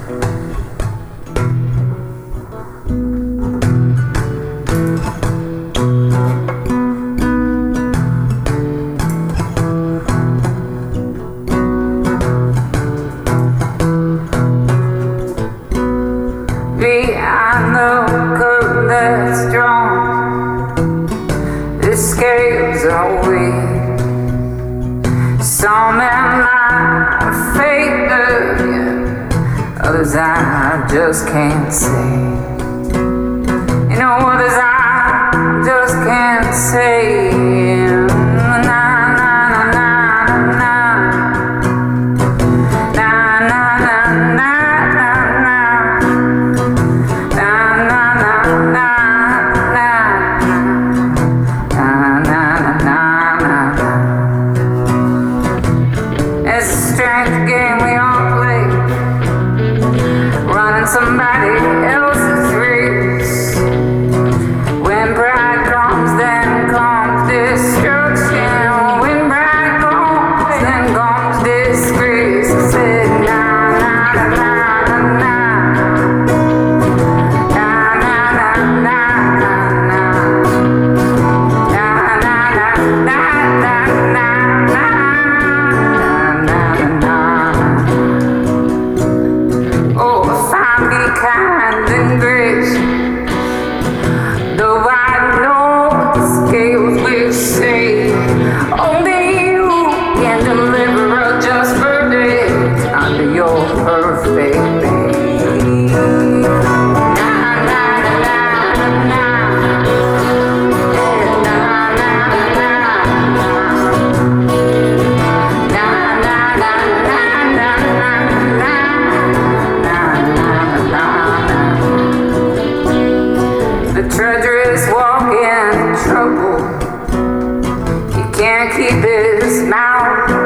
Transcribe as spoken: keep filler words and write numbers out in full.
Behind the curtain that's drawn, the scales are weird. Some in my favor, others I just can't see. You know, others I just can't say. Somebody else's race. When pride comes, then comes destruction. When pride comes, then comes disgrace. I said, nah, nah, nah, nah, nah. Nah, nah, nah, nah, nah. Nah, nah, nah, nah, nah, nah, nah. Nah, nah, nah. Oh, be kind and gracious, though I know the scales will say only you can deliver a just verdict under your perfect name. Nah, nah, nah, nah, nah. Yeah, nah, nah, nah, nah. Nah, nah, nah, nah, nah, nah, nah. The treacherous walk in trouble. He can't keep his mouth